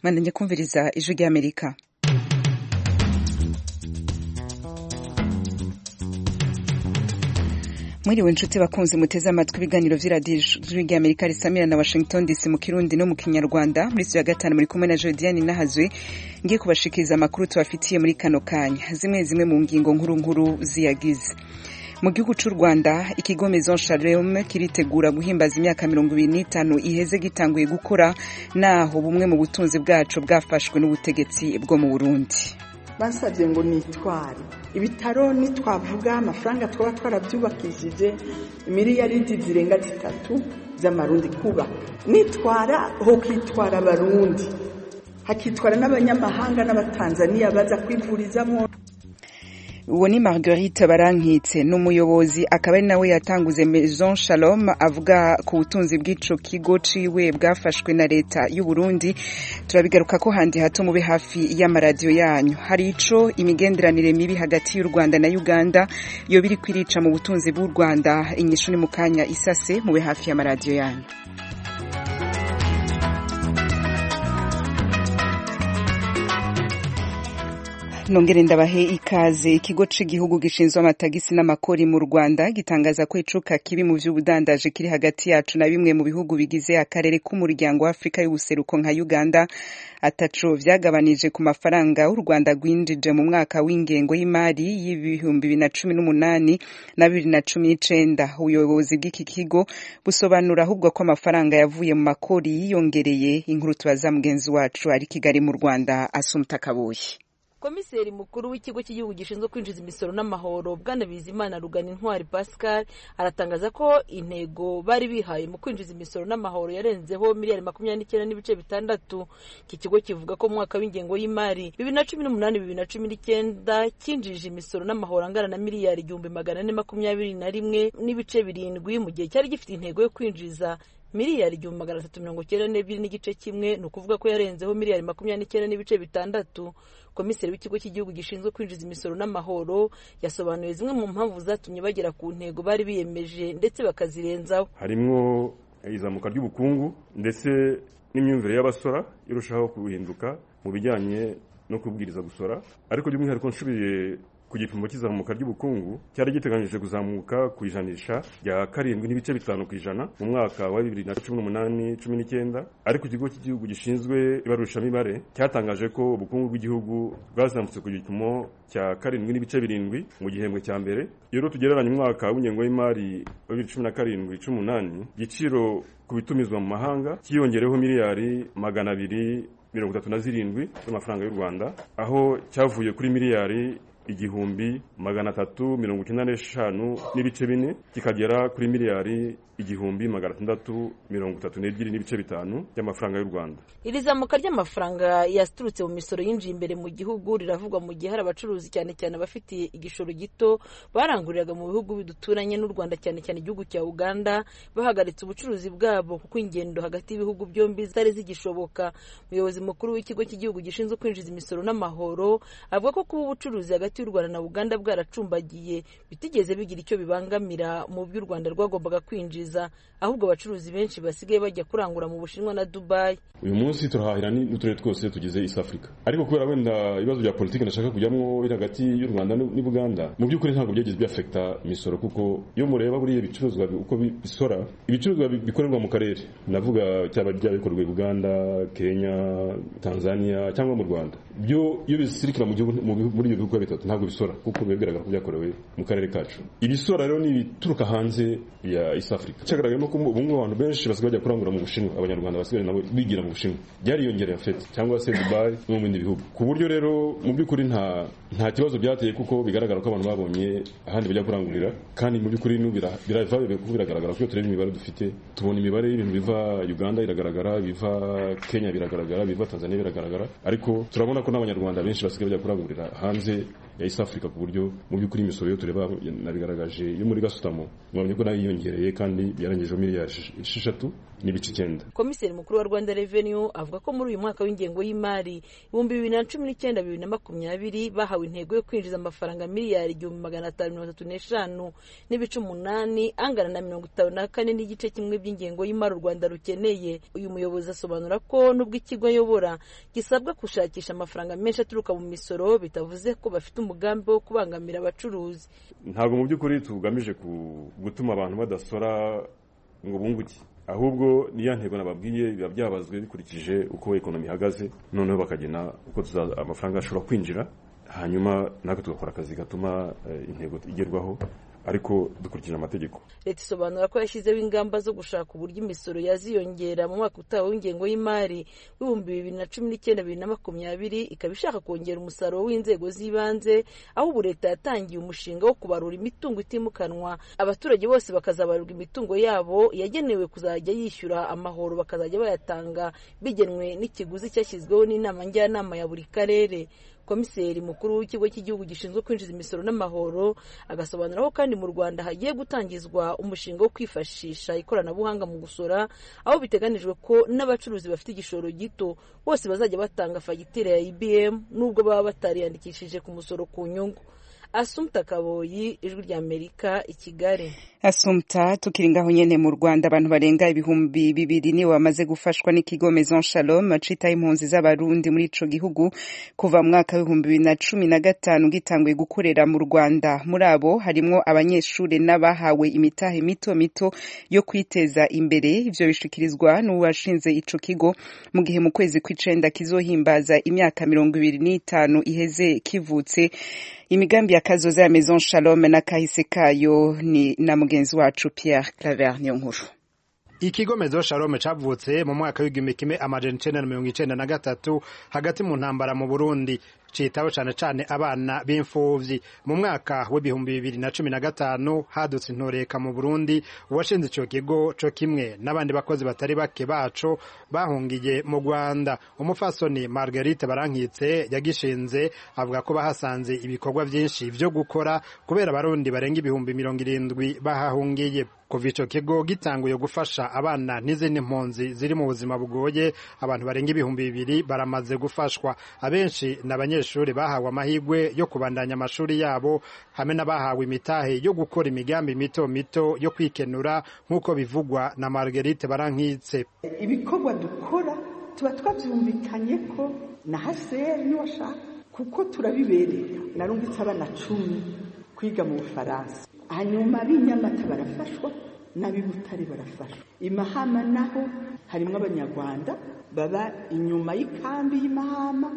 Mwandanye kumviriza ijwi ry'Amerika. Mwiriwe inshuti bakunzi muteze amatwi ibiganiro vy'iradiyo ijwi ry'Amerika risamira na Washington DC mu Kirundi no mu Kinyarwanda. Muri studio ya gatanu muri kumwe na Jodiane Nahazwe ngiye kubashikiriza amakuru tubafitiye muri kano kanya. Zimwe mu ngingo nkuru ziyagize. Mu gihugu c'u Rwanda ikigo Maison Shalom kiritegura guhimbaza imyaka 25 iheze gitanguye gukora, naho bumwe mu butunzi bwacu bwafashwe n'ubutegetsi bwo mu Burundi. Basavye ngo nitware ibitaro, nitwavuga amafaranga twaba twaravyubakishije miliyaridi zirenga 3 z'amarundi kuba nitwara ho kwitwara abarundi, hakitwara n'abanyamahanga n'abatanzania baza kwivurizamo. Uwo ni Marguerite Barankitse n'umuyobozi akaba ari nawe yatanguze Maison Shalom, avuga ku butunzi bw'ico kigo ciwe bwafashwe na leta y'u Burundi. Turabigaruka ko handi hato mube hafi y'amaradiyo yanyu. Hari ico imigenderanire mibi hagati y'u Rwanda na Uganda yo biri kwirica mu butunzi bw'u Rwanda. Inyishu ni mukanya isase, mube hafi y'amaradiyo yanyu. Nongere ndabahe ikaze. Ikigo c'igihugu gishinzwe amatagisi n'amakori mu Rwanda gitangaza ko icuka kibi mu vy'ubudandaje kiri hagati yacu na bimwe mu bihugu bigize akarere k'umuryango wa Afrika y'ubuseruko nka Uganda ataco vyagabanije ku mafaranga u Rwanda gwinjije mu mwaka w'ingengo y'imari y'ibihumbi 2018 na 2019. Ubuyobozi bw'iki kigo busobanura ahubwo ko amafaranga yavuye mu makori yiyongereye. Inkuru tubaza mugenzi wacu ari Kigali mu Rwanda, Asumta Kaboyi. Komiseri mukuru w'ikigo cy'igihugu gishinzwe kwinjiza imisoro n'amahoro Bwana Bizimana Ruganintwari Pascal aratangaza ko intego bari bihaye mu kwinjiza imisoro n'amahoro yarenzeho miliyari 29.6. Iki kigo kivuga ko mu mwaka w'ingengo y'imari 2018-2019 kinjije imisoro n'amahoro angana na miliyari 421.7 mu gihe cyari gifite intego yo kwinjiza miliyari 392.1, ni ukuvuga ko yarenzeho miliyari 29.6. Komiseri w'ikigo cy'igihugu gishinzwe kwinjiza imisoro n'amahoro yasobanuye zimwe mu mpamvu zatumye bagera ku ntego bari biyemeje ndetse bakazirenzaho. Harimwo izamuka ry'ubukungu ndetse n'imyumvire y'abasora irushaho guhinduka mu bijyanye no kubwiriza gusora, ariko by'umwihariko nshubiye ku gipimo cy'izamuka ry'ubukungu cyari giteganyije kuzamuka ku ijanisha rya 7.5% mu mwaka wa 2018-19, ariko ikigo cy'igihugu gishinzwe ibarushamibare cyatangaje ko ubukungu bw'igihugu bwazamutse ku gipimo cya 7.7 mu gihembwe cya mbere. Iyo tugereranya umwaka w'ingengo y'imari wa 2017-18, igiciro ku bitumizwa mu mahanga kiyongereho miliyari 237 z'amafaranga y'u Rwanda, aho cyavuye kuri miliyari 1,395.4 kikagera kuri miliyari 1,632.5 y'amafaranga y'u Rwanda. Iri zamuka ry'amafaranga yaturutse mu misoro yinjiye imbere mu gihugu riravugwa mu gihe hari abacuruzi cyane abafitiye igishoro gito baranguriraga mu bihugu biduturanye n'u Rwanda, cyane igihugu cya Uganda, bahagaritse ubucuruzi bwabo kuko ingendo hagati y'ibihugu byombi zitari zigishoboka. Umuyobozi mukuru w'ikigo cy'igihugu gishinzwe kwinjiza imisoro n'amahoro avuga ko kuba ubucuruzi hagati y'u Rwanda na Uganda bwaracumbagiye bitigeze bigira icyo bibangamira mu by'u Rwanda rwagombaga kwinjiza, ahubwo abacuruzi benshi basigaye bajya kurangura mu Bushinwa na Dubai. Uyu munsi turahahira n'uturere twose tugize East Africa, ariko kubera wenda ibibazo bya politiki nashaka kujyamo iri hagati y'u Rwanda n'Uganda, mu by'ukuri ntabwo byageze byafekta imisoro, kuko iyo mureba buriya ibicuruzwa uko bisora, ibicuruzwa bikorerwa mu karere, navuga cyaba byabikorwa i Uganda, Kenya, Tanzania cyangwa mu Rwanda, byo iyo bisirikira mu gihugu muri ibyo bihugu bitatu ntabwo bisora, kuko bigaragara ko byakorewe mu karere kacu. Ibisora rero ni bituruka hanze ya East Africa. Cyagaragaye no ko bumwe abantu benshi basigaye bajya kurangura mu Bushinwa, abanyarwanda basigaye nabo bigira mu Bushinwa, byariyongereye afete cyangwa se Dubai no mu bindi bihugu, ku buryo rero mu by'ukuri nta kibazo byateye, kuko bigaragara ko abantu babonye ahandi bajya kurangurira, kandi mu by'ukuri biragaragara ko tureba imibare dufite, tubona imibare y'ibintu biva Uganda iragaragara, biva Kenya biragaragara, biva Tanzania biragaragara, ariko turabona ko n'abanyarwanda benshi basigaye bajya kurangurira hanze ya East Africa ku buryo mu by'ukuri imisoro yo tureba nabigaragaje yo muri gasutamo mwabonye ko nayo yiyongereye kandi yarangijeho miliyari 6.9. Komiseri mukuru wa Rwanda Revenue avuga ko muri uyu mwaka w'ingengo y'imari 2019-2020 bahawe intego yo kwinjiza amafaranga miliyari 535.8 angana na 54.1% by'ingengo y'imari u Rwanda rukeneye. Uyu muyobozi asobanura ko nubwo ikigo ayobora gisabwa gushakisha amafaranga menshi aturuka mu misoro bitavuze ko bafite umugambi wo kubangamira abacuruzi. Ntabwo mu by'ukuri tugamije gutuma abantu badasora ngo bunguke, ahubwo niya ntego nababwiye biba byabazwe bikurikije uko ekonomi ihagaze, noneho bakagena uko amafaranga ashobora kwinjira, hanyuma natwe tugakora akazi gatuma intego igerwaho ariko dukurikije amategeko. Leta isobanura ko yashyizeho ingamba zo gushaka uburyo imisoro yaziyongera mu mwaka utaha w'ingengo y'imari 2019-2020, ikaba ishaka kongera umusaruro w'inzego z'ibanze, aho ubu leta yatangiye umushinga wo kubarura imitungo itimukanwa. Abaturage bose bakazabarurwa imitungo yabo yagenewe kuzajya yishyura amahoro, bakazajya bayatanga bigenwe n'ikiguzi cyashyizweho n'inama njyanama ya buri karere. Komiseri mukuru w'ikigo cy'igihugu gishinzwe kwinjiza imisoro n'amahoro agasobanuraho kandi mu Rwanda hagiye gutangizwa umushinga wo kwifashisha ikoranabuhanga mu gusora, aho biteganijwe ko n'abacuruzi bafite igishoro gito bose bazajya batanga fagitire ya IBM nubwo baba batariyandikishije ku musoro ku nyungu. Assumpta Kaboyi, Ijwi rya Amerika, i Kigali. Assumpta, tukiri ngaho nyene mu Rwanda abantu barenga 2,000 niwe bamaze gufashwa n'ikigo Maison Shalom cita impunzi z'abarundi muri ico gihugu kuva mu mwaka wa 2015 gitanguye gukorera mu Rwanda. Muri abo harimwo abanyeshure n'abahawe imitahe mito mito yo kwiteza imbere. Ivyo bishikirizwa n'uwashinze ico kigo mu gihe mu kwezi kw'icenda kizohimbaza imyaka 25 iheze kivutse. Imigambi ya kazoza ya Maison Shalom na kahise kayo ni na mugenzi wacu Pierre Claver Niyonkuru. Ikigo Maison Shalom cavutse mu mwaka w'1993 hagati mu ntambara mu Burundi, citaho cane abana b'imfuvyi. Mu mwaka wa 2015 hadutse intoreka mu Burundi. Uwashinze ico kigo co kimwe n'abandi bakozi batari bake baco bahungiye mu Rwanda. Umufasoni Marguerite Barankitse yagishinze avuga ko bahasanze ibikorwa vyinshi vyo gukora kubera abarundi barenga 70,000 bahahungiye. Kuva ico kigo gitanguye gufasha abana n'izindi mpunzi ziri mu buzima bugoye, abantu barenga 2,000 baramaze gufashwa. Abenshi n'abanyeshuri bahawe amahigwe yo kubandanya amashuri yabo, hamwe n'abahawe imitahe yo gukora imigambi mito mito yo kwikenura nk'uko bivugwa na Marguerite Barankitse. Ibikorwa dukora tuba twavyumvikanye ko na HCR ni washaka kuko turabiberera. Narungitse abana 10 kwiga mu Bufaransa, hanyuma b'inyamata barafashwa n'abibutare barafashwa. Imahama naho harimo abanyarwanda baba inyuma y'ikambi y'Imahama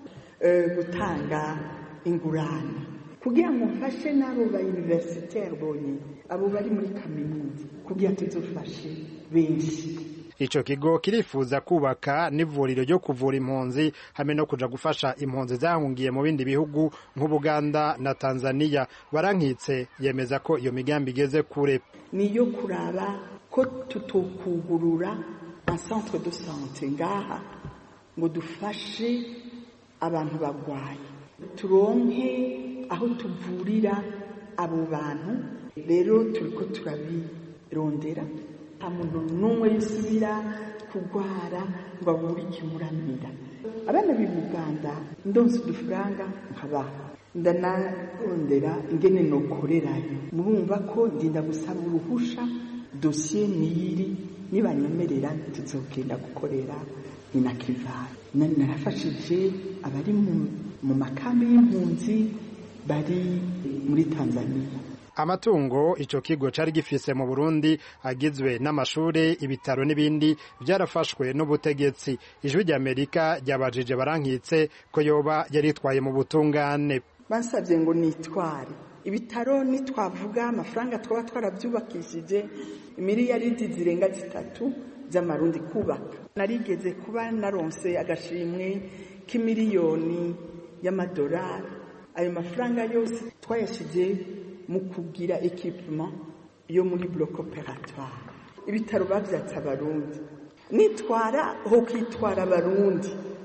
gutanga ingurane kugira ngo mfashe n'abo ba universitaire bonye, abo bari muri kaminuza, kugira tuzofashe benshi. Ico kigo kirifuza kubaka n'ivuriro ryo kuvura impunzi hamwe no kuja gufasha impunzi zahungiye mu bindi bihugu nk'Ubuganda na Tanzania. Barankitse yemeza ko iyo migambi igeze kure. Niyo kuraba ko tutokugurura un centre de santé ngaha ngo dufashe abantu bagwaye, turonke aho tuvurira abo bantu. Rero turiko turabirondera, amuntu n'umwe yisubira kugwara ngo abure ikimuramira. Abana b'i Buganda ndonse udufaranga nkabaha, ndanarondera ingene nokorerayo. Murumva ko ndinda gusaba uruhusha, dosiye niyiri, nibanyemerera tuzogenda gukorera inakivara. Narafashije abari mu makambi y'impunzi bari muri Tanzania. Amatungo ico kigo cari gifise mu Burundi agizwe n'amashure, ibitaro n'ibindi byarafashwe n'ubutegetsi. Ijwi rya Amerika ryabajije Barankitse ko yoba yaritwaye mu butungane. Bansavye ngo nitware ibitaro, nitwavuga amafaranga twaba twarabyubakishije miliyaridi zirenga 3 z'amarundi kubaka. Narigeze kuba naronse agashimwe k'imiliyoni y'amadolari. Ayo mafaranga yose twayashize mu kugira equipement yo muri bloc opératoire. Ibitaro bavyatsa abarundi, nitwara ho kwitwara abarundi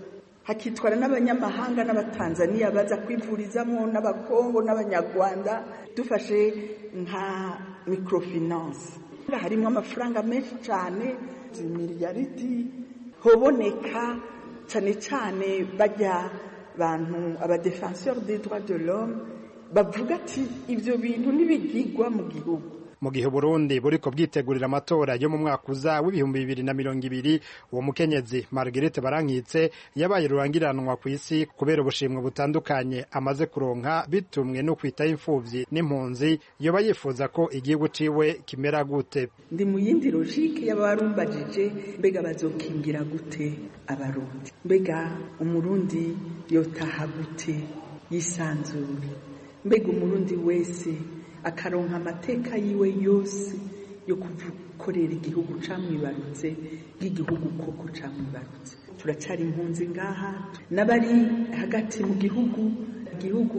hakitwara n'abanyamahanga n'abatanzaniya baza kwivurizamo n'abakongo n'abanyarwanda. Dufashe nka microfinance harimo amafaranga menshi cyane, miliyaridi hoboneka cyane cyane bajya bantu abadefenseur des droits de l'homme bavuga ati ibyo bintu nibigigwa mu gihugu. Mu gihe Burundi buriko bwitegurira amatora yo mu mwaka uza w'ibihumbi 2020, uwo mukenyezi Marguerite Barankitse yabaye rurangiranwa ku isi kubera ubushimwe butandukanye amaze kuronka bitumwe no kwitaho imfuvyi n'impunzi. Yoba yifuza ko igihugu ciwe kimera gute? Ndi mu yindi logique y'abarumbajije mbega bazokingira gute abarundi, mbega umurundi yotaha gute yisanzure, mbega umurundi wese akaronka amateka yiwe yose yo kukorera igihugu camwibarutse bw'igihugu koko camwibarutse. Turacari impunzi ngaha n'abari hagati mu gihugu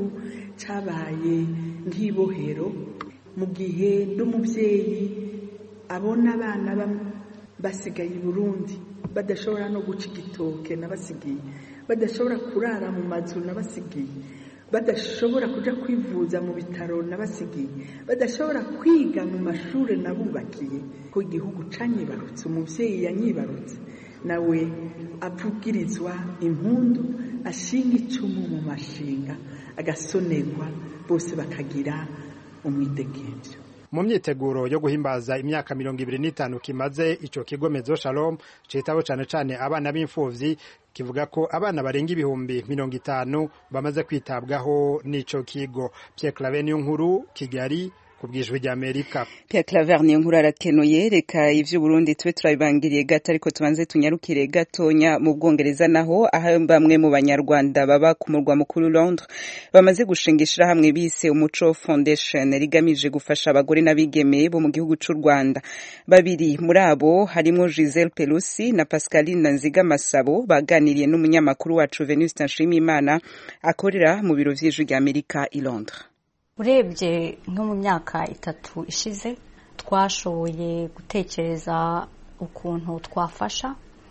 cabaye nk'ibohero, mu gihe n'umuvyeyi abona abana basigaye i Burundi badashobora no guca igitoke n'abasigiye, badashobora kurara mu mazu n'abasigiye, badashobora kuja kwivuza mu bitaro n'abasigiye, badashobora kwiga mu mashuri nabubakiye. Ko igihugu canyibarutse, umuvyeyi yanyibarutse, nawe avugirizwa impundu, ashinga icumu mu mashinga, agasonerwa, bose bakagira umwidegemvyo. Mu myiteguro yo guhimbaza imyaka 25 kimaze ico kigo Mezo Shalom citaho cane abana b'imfuvyi, kivuga ko abana barenga ibihumbi 50 bamaze kwitabwaho n'ico kigo. Pierre Claver Niyonkuru, Kigali, kubwijwe rya Amerika. Pierre Claver Niyonkuru arakenuye. Reka ivyo Burundi twe turabibangiriye gato, ariko tubanze tunyarukire gatonya mu Bwongereza, naho aho bamwe mu banyarwanda baba ku murwa mukuru Londres bamaze gushingishira hamwe bise Umuco Foundation rigamije gufasha abagore n'abigeme bo mu gihugu c'u Rwanda. Babiri muri abo harimo Giselle Pelusi na Pascaline Nziga Masabo baganiriye n'umunyamakuru wacu Venuste Nshimiyimana akorera mu biro vy'ijwi rya Amerika i Londres. Urebye nko mu myaka 3 ishize twashoboye gutekereza ukuntu twafasha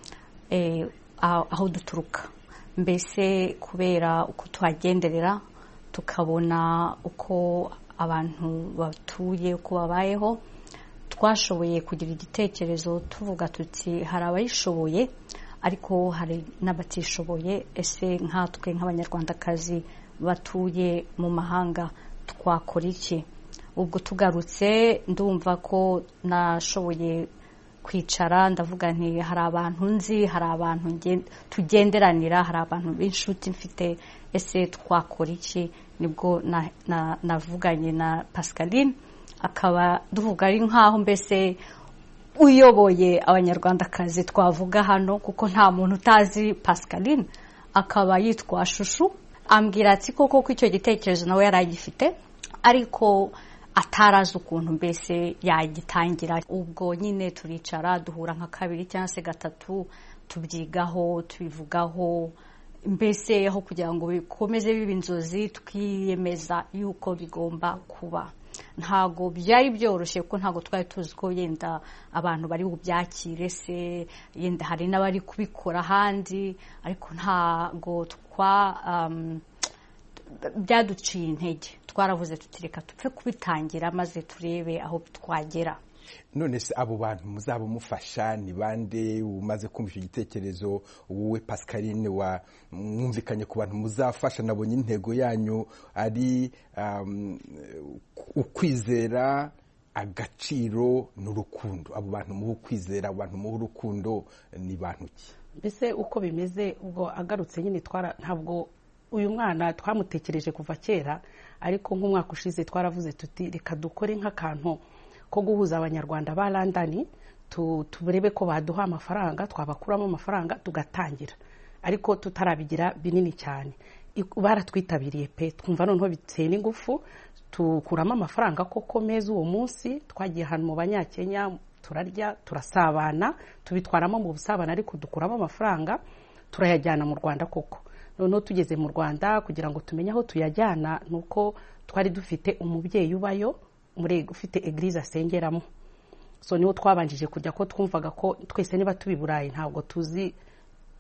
aho duturuka, mbese kubera uko tuhagenderera tukabona uko abantu batuye, uko babayeho, twashoboye kugira igitekerezo tuvuga tuti hari abayishoboye ariko hari n'abatishoboye. Ese nkatwe nk'abanyarwandakazi batuye mu mahanga twakora iki? Ubwo tugarutse ndumva ko nashoboye kwicara ndavuga nti hari abantu nzi, hari abantu tugenderanira, hari abantu b'inshuti mfite, ese twakora iki? Nibwo navuganye na Pascaline, akaba duvuga ari nkaho mbese uyoboye abanyarwandakazi twavuga hano, kuko nta muntu utazi Pascaline. Akaba yitwa Shushu, ambwira ati koko ko icyo gitekerezo nawe yaragifite ariko atarazi ukuntu mbese yagitangira. Ubwo nyine turicara duhura nka 2 cyangwa se 3 tubyigaho, tubivugaho, mbese aho kugira ngo bikomeze biba inzozi twiyemeza yuko bigomba kuba. Ntago byari byoroshye kuko ntago twari tuzi ko yenda abantu bari bubyakire, se yenda hari n'abari kubikora handi, ariko ntago byaduciye intege. Twaravuze tutireka tupfe kubitangira maze turebe aho twagera. None se abo bantu muzaba mufasha ni bande? Umaze kumva icyo gitekerezo wowe Pascaline wa mwumvikanye ku bantu muzafasha, nabonye intego yanyu ari ukwizera, agaciro n'urukundo. Abo bantu mu kwizera, abantu mu rukundo ni bantu ki? Mbese uko bimeze ubwo agarutse nyine ntabwo uyu mwana twamutekereje kuva kera, ariko nk'umwaka ushize twaravuze tuti reka dukore nk'akantu ko guhuza abanyarwanda ba London, turebe ko baduha amafaranga, twabakuramo amafaranga tugatangira, ariko tutarabigira binini cyane. Baratwitabiriye pe, twumva noneho biteye n'ingufu, tukuramo amafaranga koko meza. Uwo munsi twagiye ahantu mu Banyakenya, turarya, turasabana, tubitwaramo mu busabana, ariko dukuramo amafaranga turayajyana mu Rwanda koko. Noneho tugeze mu Rwanda kugira ngo tumenye aho tuyajyana, nuko twari dufite umubyeyi ubayo ufite eglise asengeramo. So niho twabanjije kujya, ko twumvaga ko twese niba tubiburaye ntabwo tuzi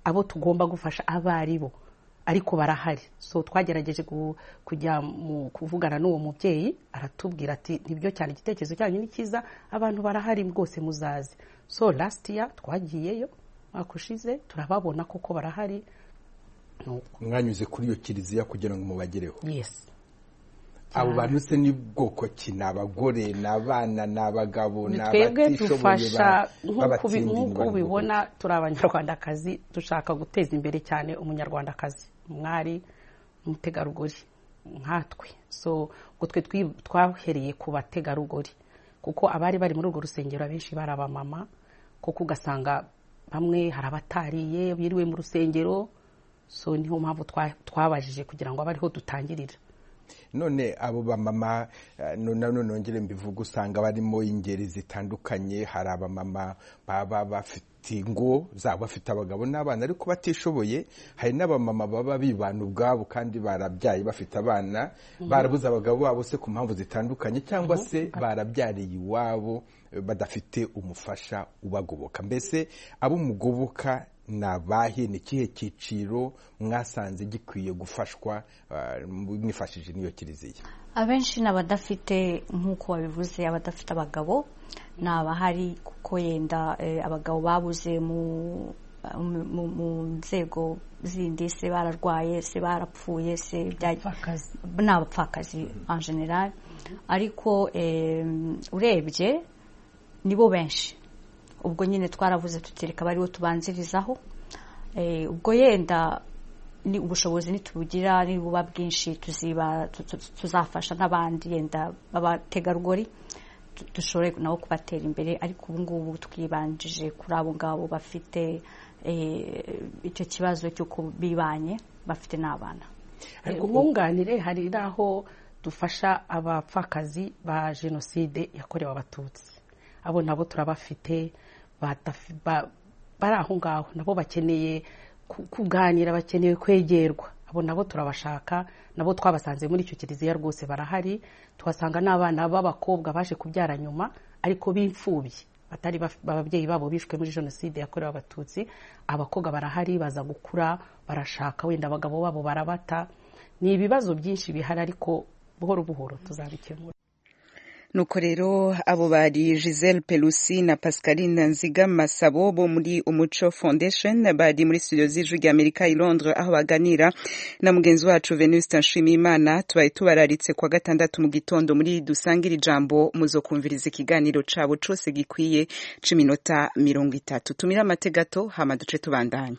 abo tugomba gufasha abaribo ariko barahari. So twagerageje kujya mu kuvugana n'uwo mubyeyi, aratubwira ati nibyo cyane, igitekerezo cyanyu ni cyiza, abantu barahari rwose muzaze. So last year twagiyeyo, akushize turababona koko barahari. Mwanyuze kuri iyo kiliziya kugira ngo mubagereho? Yes. Abo bantu se ni bwoko ki? Ni abagore, ni abana, ni abagabo, ni twebwe dufasha nk'uko ubibona, turi abanyarwandakazi, dushaka guteza imbere cyane umunyarwandakazi, umwari, umutegarugori nkatwe. So ngo twe twahereye ku bategarugori, kuko abari bari muri urwo rusengero abenshi bari abamama, kuko ugasanga bamwe hari abatariye biriwe mu rusengero. So niho mpamvu twabajije kugira ngo abariho dutangirira. None abo bamama nongere mbivuga, usanga barimo ingeri zitandukanye. Hari abamama baba bafite ingo zabo, bafite abagabo n'abana ariko batishoboye. Hari n'abamama baba bibana ubwabo kandi barabyaye bafite abana, barabuze abagabo babo se ku mpamvu zitandukanye, cyangwa se barabyariye iwabo badafite umufasha ubagoboka. Mbese abo mugoboka nabahe? Ni kihe cyiciro mwasanze gikwiye gufashwa mwifashije niyo kiliziya? Abenshi n'abadafite, nk'uko wabivuze, abadafite abagabo n'abahari, kuko yenda abagabo babuze mu nzego zindi, se bararwaye, se barapfuye, se n'abapfakazi en general. Ariko urebye nibo benshi. Ubwo nyine twaravuze tutereka bariho tubanzirizaho. Ubwo yenda ni ubushobozi nitubugira, ni buba bwinshi, tuzafasha n'abandi yenda abategarugori, dushobore nabo kubatera imbere. Ariko ubu ngubu twibanjije kuri abo ngabo bafite icyo kibazo cy'uko bibanye, bafite n'abana. Umwunganire, hari naho dufasha abapfakazi ba jenoside yakorewe abatutsi. Abo nabo turabafite, bari aho ngaho, nabo bakeneye kuganira, bakeneye kwegerwa. Abo nabo turabashaka, nabo twabasanze muri icyo kiliziya rwose barahari. Tuhasanga n'abana b'abakobwa baje kubyara nyuma ariko b'imfubyi, batari ababyeyi babo bishwe muri jenoside yakorewe abatutsi. Abakobwa barahari, baza gukura, barashaka, wenda abagabo babo barabata. Ni ibibazo byinshi bihari, ariko buhoro buhoro tuzabikemura. Nuko rero abo bari Giselle Pelusi na Pascaline Nziga Masabo bo muri Umuco Foundation, bari muri studio z'Ijwi ry'Amerika i Londres, aho baganira na mugenzi wacu Venuste Nshimiyimana. Tubaye tubararitse kwa gatandatu mu gitondo muri Dusangira Ijambo, muzokumviriza ikiganiro cabo cose gikwiye c'iminota 30. Tumira amategato hama duce tubandanya.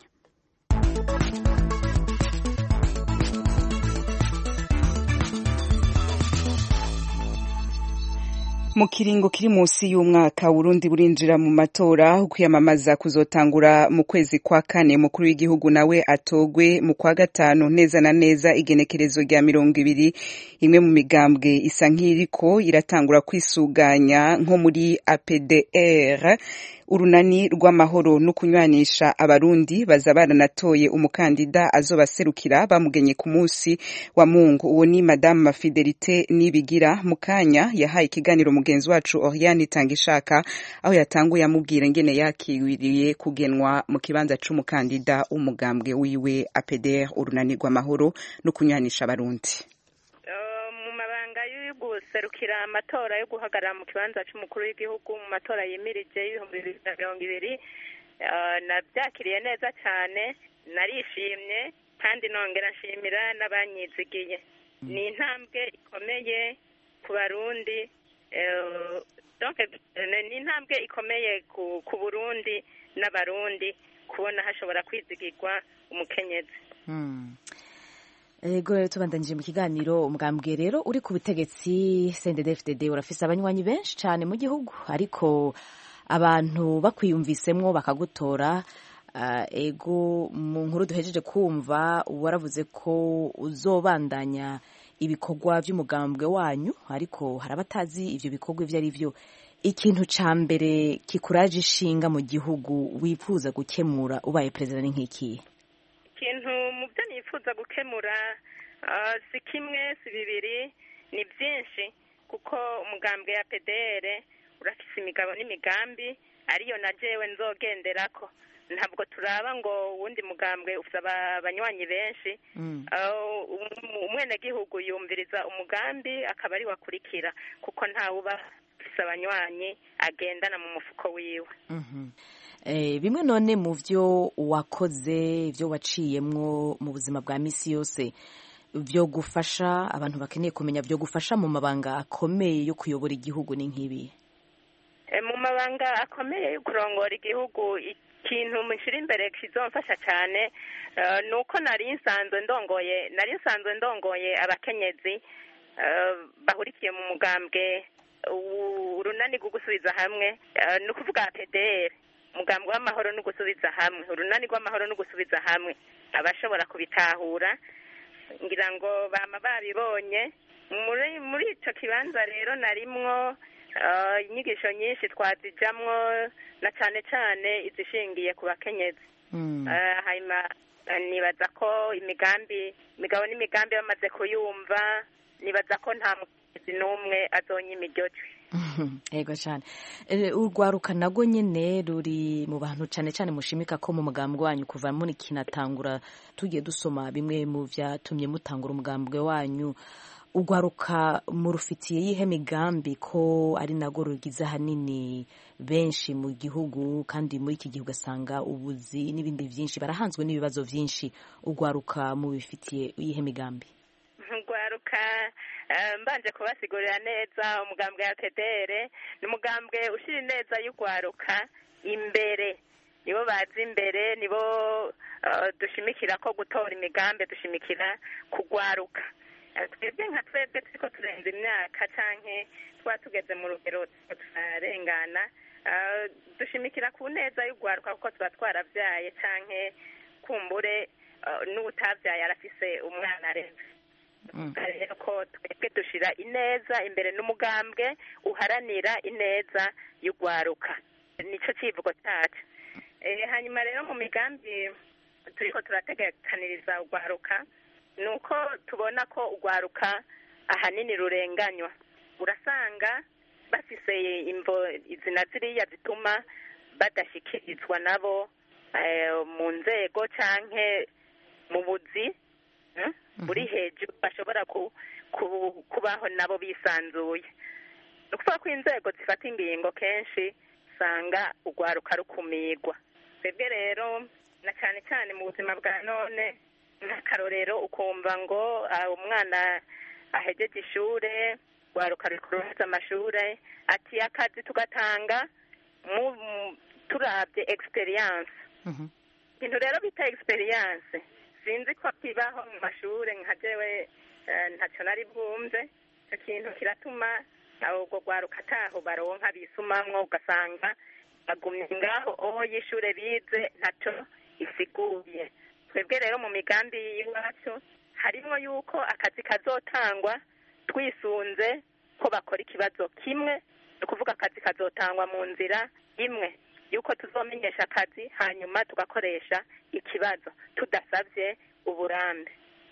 Mu kiringo kiri munsi y'umwaka, Burundi burinjira mu matora, kwiyamamaza kuzotangura mu kwezi kwa kane. Mukuru w'igihugu nawe atogwe mu kwa gatanu, neza na neza igenekerezo rya 20. Imwe mu migambwe isa nk'iriko iratangura kwisuganya, nko muri APDR, urunani rw'amahoro no kunywanisha abarundi, baza baranatoye umukandida azobaserukira, bamugenye ku munsi wa Mungu. Uwo ni Madame Fidelite Nibigira. Mukanya yahaye ikiganiro mugenzi wacu Oriane Tangishaka, aho yatanguye amubwira ingene yakiriye kugenwa mu kibanza c'umukandida w'umugambwe wiwe APDR, urunani rw'amahoro no kunywanisha abarundi. Guserukira amatora yo guhagarara mu kibanza cy'umukuru w'igihugu mu matora yimirije y'2020, nabyakiriye neza cyane, narishimye kandi nongera nshimira n'abanyizigiye. Ni intambwe ikomeye ku Barundi, ni intambwe ikomeye ku Burundi n'abarundi kubona hashobora kwizigirwa umukenyezi. Ego tubandanyije mu kiganiro. Umugambwe rero uri ku butegetsi CNDD-FDD urafise abanywanyi benshi cyane mu gihugu, ariko abantu bakwiyumvisemwo bakagutora. Ego mu nkuru duhejeje kumva waravuze ko uzobandanya ibikorwa by'umugambwe wanyu, ariko hari abatazi ivyo bikorwa ivyo ari vyo. Ikintu ca mbere kikuraje ishinga mu gihugu wifuza gukemura ubaye president ni nk'iki? Ikintu mu byo nifuza gukemura si kimwe si bibiri, ni byinshi, kuko umugambwe ya PDR urafise imigabo n'imigambi ariyo na jewe nzogenderako. ntabwo turaba ngo uwundi mugambwe ufite abanywanyi benshi umwenegihugu yumviriza umugambi akaba ari wakurikira kuko ntawuba ufite abanywanyi agendana mu mufuko wiwe. Bimwe none mu byo wakoze ibyo waciyemwo mu buzima bwa misi yose byo gufasha abantu bakeneye kumenya byo gufasha mu mabanga akomeye yo kuyobora igihugu ni nk'ibi? Mu mabanga akomeye yo kurongora igihugu ikintu mushyira imbere kizomfasha cyane ni uko nari nsanzwe ndongoye abakenyezi bahurikiye mu mugambwe urunani rwo gusubiza hamwe ni ukuvuga PDR, umugambwe w'amahoro no gusubiza hamwe, urunani rw'amahoro no gusubiza hamwe. Abashobora kubitahura ngira ngo bama babibonye muri icyo kibanza rero narimwo inyigisho nyinshi twazijamwo na cyane cyane izishingiye ku bakenyezi. Hanyuma nibaza ko imigabo n'imigambi bamaze kuyumva, nibaza ko nta mukenyezi n'umwe azonyima iryo jwi. Yego cyane. Urwaruka nago nyine ruri mu bantu cyane cyane mushimika ko mu mugambwe wanyu kuva muri kinatangura tugiye dusoma bimwe mu byatumye mutangura umugambwe wanyu. Urwaruka murufitiye yihe migambi ko ari nago rugize hanini benshi mu gihugu kandi muri iki gihe ugasanga ubuzi n'ibindi byinshi barahanzwe n'ibibazo byinshi, urwaruka mubifitiye yihe migambi? Urwaruka mbanje kubasigurira neza umugambwe ya PDR ni umugambwe ushira neza y'urwaruka imbere, nibo bazi imbere, nibo dushimikira ko gutora imigambi dushimikira kugwaruka. Twebwe nka twebwe turiko turenza imyaka canke twatugeze mu rugero turarengana, dushimikira ku neza y'urwaruka kuko tuba twaravyaye canke kumbure n'utavyaye arafise umwana arenze. Rero ko twebwe dushira ineza imbere n'umugambwe uharanira ineza y'urwaruka, nico civugo cyacu. Hanyuma rero mu migambi turiko turategekaniriza urwaruka nuko tubona ko urwaruka ahanini rurenganywa. Urasanga bafise imvo izina ziriya zituma badashyikirizwa nabo mu nzego canke mu buzi buri hejuru bashobora kubaho nabo bisanzuye. Ni ukuvuga ko inzego zifata ingingo kenshi usanga urwaruka rukumirwa. Twebwe rero na cyane cyane mu buzima bwa none nk'akarorero ukumva ngo umwana ahejeje ishure, urwaruka rukuruza amashure, ati akazi tugatanga turabye experience. Ibintu rero bita experience sinzi ko kibaho mu mashure nka jewe ntacyo nari bwumve. Icyo kintu kiratuma ubwo rwaruka ataho baronka bisumamwo, ugasanga bagumye ngaho y'ishure bize ntacyo isiguye. Twebwe rero mu migambi y'iwacu harimo yuko akazi kazotangwa twisunze ko bakora ikibazo kimwe, ni ukuvuga akazi kazotangwa mu nzira imwe yuko tuzomenyesha akazi hanyuma tugakoresha ikibazo tudasabye uburambe.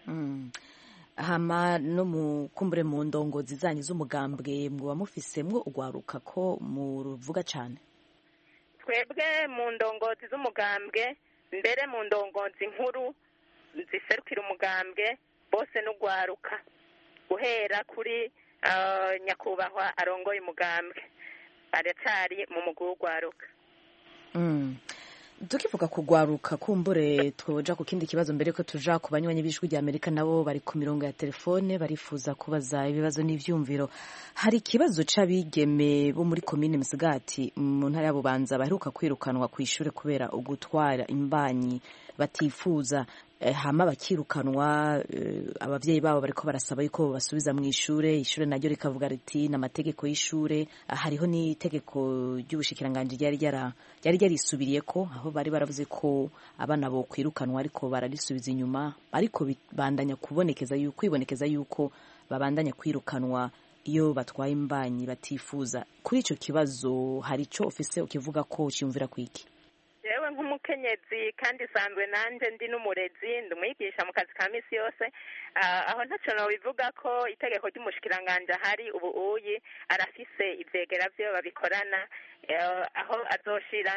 Hama no mukumbure mu ndongozi zanyu z'umugambwe muba mufisemwo urwaruka ko muruvuga cyane? Twebwe mu ndongozi z'umugambwe, mbere mu ndongozi nkuru ziserukira umugambwe bose n'urwaruka, guhera kuri nyakubahwa arongoye umugambwe aracyari mu mugwi w'urwaruka. Tukivuga kugwaruka kumbure twoja ku kindi kibazo mbere ko tuja ku banywanyi b'ijwi rya Amerika nabo bari ku mirongo ya telefone barifuza kubaza ibibazo n'ivyumviro. Hari ikibazo c'abigeme bo muri komine Musigati mu ntara ya Bubanza baheruka kwirukanwa ku ishure kubera ugutwara imbanyi batifuza, hama bakirukanwa, abavyeyi babo bariko barasaba yuko basubiza mu ishure naryo rikavuga riti n'amategeko y'ishure. Hariho n'itegeko ry'ubushikiranganje ryari ryarisubiriye ko aho bari baravuze ko abana bo kwirukanwa ariko bararisubiza inyuma, ariko bandanya kwibonekeza yuko babandanya kwirukanwa iyo batwaye imbanyi batifuza. Kuri ico kibazo hari ico ofise ukivuga ko cyumvira kwiki? Jewe nk'umukenyezi kandi sanzwe nanje ndi n'umurezi, ndi umwigisha mu kazi ka misi yose, aho ntaco nobivuga ko itegeko ry'umushikiranganje hari ubu arafise ivyegera vyo babikorana, aho azoshira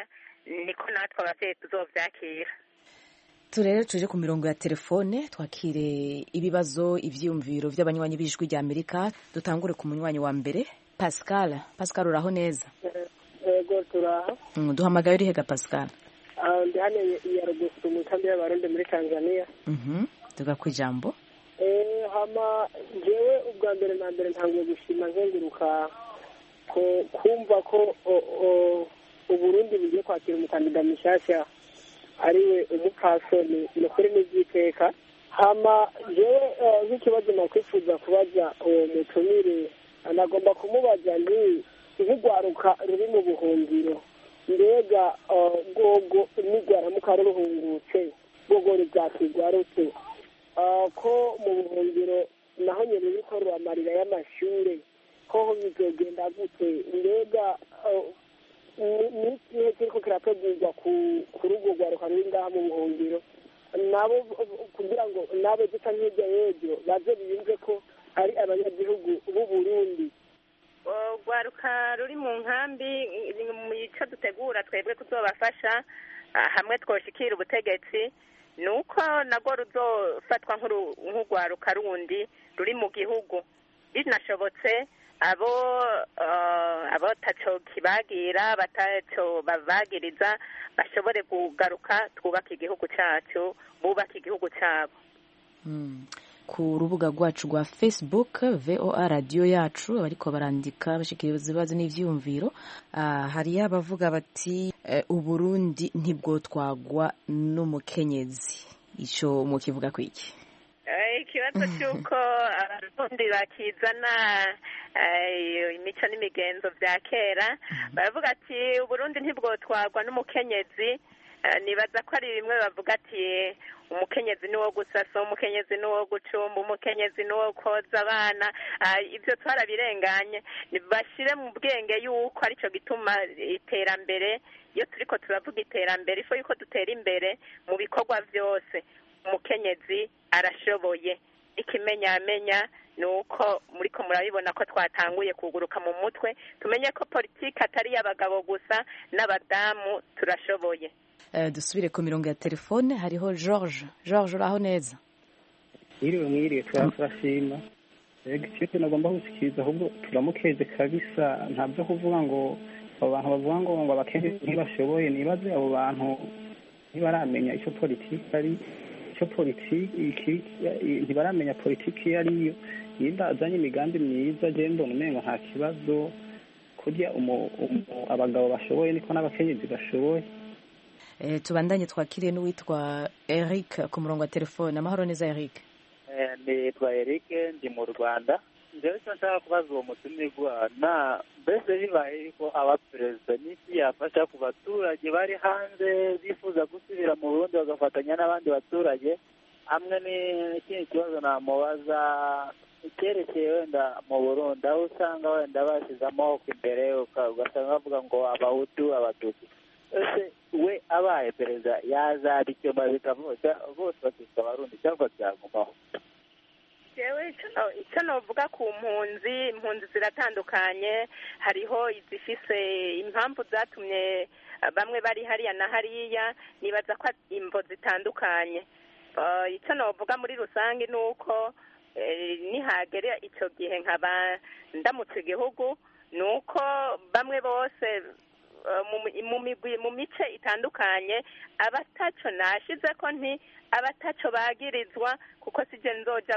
niko natwe abavyeyi tuzovyakira. Turere tuje ku mirongo ya telefone twakire ibibazo ivyiyumviro vy'abanywanyi b'ijwi rya Amerika. Dutangure ku munywanyi wa mbere Pascal. Pascal uraho neza? Yego turaho. Duhamagaye uri hega Pascal? Ndi hano ya Rugusu mu kambi y'Abarundi muri Tanzania. Tuga ku ijambo. Hama jewe ubwa mbere na mbere ntangiye gushima nkenguruka ko kumva ko Uburundi bugiye kwakira umukandida mushasha ariwe umupfasoni nukuri n'ivyiteka. Hama jewe nk'ikibazo nakwifuza kubaza uwo mutumire, anagomba kumubaza ni nk'urwaruka ruri mu buhungiro, mbega rwogo nigwaramuka ruhungutse rwogo ruzakwigwarutse ko mu buhungiro naho nyene ruriko ruramarira y'amashure ko bizogenda gute? Mbega n'ikihe kiriko kirategurwa ku rugo rwaruka ruri ngaha mu buhungiro nabo kugira ngo nabo dusa nk'irya y'ejo baze biyumve ko ari abanyagihugu b'u Burundi? Urwaruka ruri mu nkambi mu ico dutegura twebwe kuzobafasha hamwe twoshikira ubutegetsi nuko nagwo ruzofatwa nk'urwaruka rundi ruri mu gihugu, binashobotse abo taco kibagira bataco bavagiriza bashobore kugaruka twubaka igihugu cacu, bubaka igihugu cabo. Ku rubuga rwacu rwa Facebook VOA radio yacu bariko barandika bashikiriza ibibazo n'ivyiyumviro. Hari abavuga bati Uburundi ntibwo twagwa n'umukenyezi. Ico mu kivuga kwiki? Ikibazo cy'uko abarundi bakizana imico n'imigenzo vya kera baravuga ati Uburundi ntibwo twagwa n'umukenyezi. Nibaza ko ari bimwe bavuga ati umukenyezi ni wo gusasa, umukenyezi ni wo gucumba, umukenyezi ni wo koza abana. Ibyo twarabirenganye, bashire mu bwenge yuko arico gituma iterambere, iyo turiko turavuga iterambere ifo yuko dutera imbere mu bikorwa vyose. Umukenyezi arashoboye, ikimenyamenya nuko muriko murabibona ko twatanguye kuguruka mu mutwe, tumenye ko politiki atari y'abagabo gusa, n'abadamu turashoboye. Dusubire ku mirongo ya telefone, hariho George. George uraho neza? Mwiriwe turashima. Icyo nagomba gushikiriza ahubwo turamukeze kabisa, ntabyo kuvuga ngo abo bantu bavuga ngo abakenyezi ntibashoboye. Nibaze abo bantu ntibaramenya icyo politiki ari, icyo politiki ntibaramenya politiki ariyo. Yinda azanye imigambi myiza, je mbona umengo nta kibazo, kurya abagabo bashoboye niko n'abakenyezi bashoboye. Tubandanye twakiriye n'uwitwa Eric ku murongo wa telefone. Amahoro neza Eric? Nitwa Eric, ndi mu Rwanda. Njyewe cyo nshaka kubaza uwo mutumirwa, mbese bibaye ko abaperezida n'iki yafasha ku baturage bari hanze bifuza gusubira mu Burundi bagafatanya n'abandi baturage. Hamwe n'ikindi kibazo namubaza icyerekeye wenda mu Burundi, aho usanga wenda bashyize amaboko imbere ugasanga bavuga ngo abahutu abatutsi. Ese we abaye perezida yazaba icyo bikavuga bose bakitwa abarundi cyangwa byagumaho? Jewe icyo novuga ku impunzi ziratandukanye. Hariho izifise impamvu zatumye bamwe bari hariya na hariya, nibaza ko imvo zitandukanye. Icyo novuga muri rusange ni uko nihagera icyo gihe nkaba ndamutse igihugu, ni uko bamwe bose mu mice itandukanye abataco nashize ko nti abataco bagirizwa, kuko sije nzoja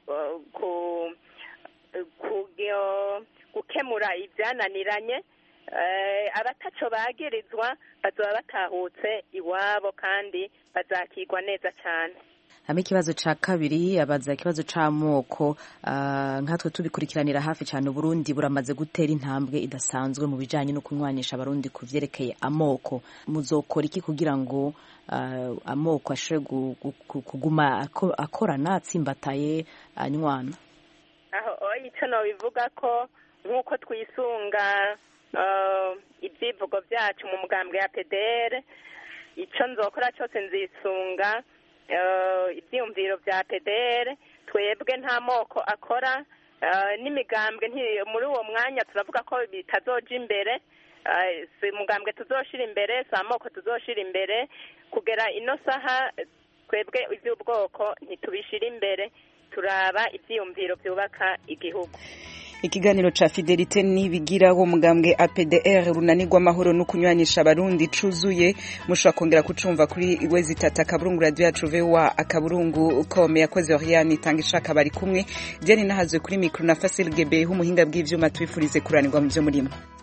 gukemura ibyananiranye. Abataco bagirizwa bazoba batahutse iwabo kandi bazakirwa neza cyane. Hamwe ikibazo ca kabiri abaza ikibazo c'amoko. Nkatwe tubikurikiranira hafi cyane, Burundi buramaze gutera intambwe idasanzwe mu bijanye no kunywanisha abarundi ku vyerekeye amoko. Muzokora iki kugira ngo amoko ashobore kuguma akorana atsimbataye anywana? Icyo nobivuga ko nk'uko twisunga ibyivugo byacu mu mugambwe ya PDR, icyo nzokora cyose nzisunga ibyiyumviro bya PDR. Twebwe nta moko akora n'imigambwe muri uwo mwanya turavuga ko bitazoja imbere. si umugambwe tuzoshira imbere si amoko tuzoshira imbere kugera ino saha twebwe iby'ubwoko ntitubishira imbere turaba ibyiyumviro byubaka igihugu. Ikiganiro ca Fidelite nibigira wo mugambwe APDR runanirwa amahoro no kunywanisha abarundi cuzuye mushobora kongera kucumva kuri wezi tata kaburungu radio yacu VOA akaburungu kome yakoze Oriane itanga ishaka bari kumwe Diane nahazwe kuri micro na Facile GB humuhinga bw'ivyuma twifurize kuranirwa mu byo murimo.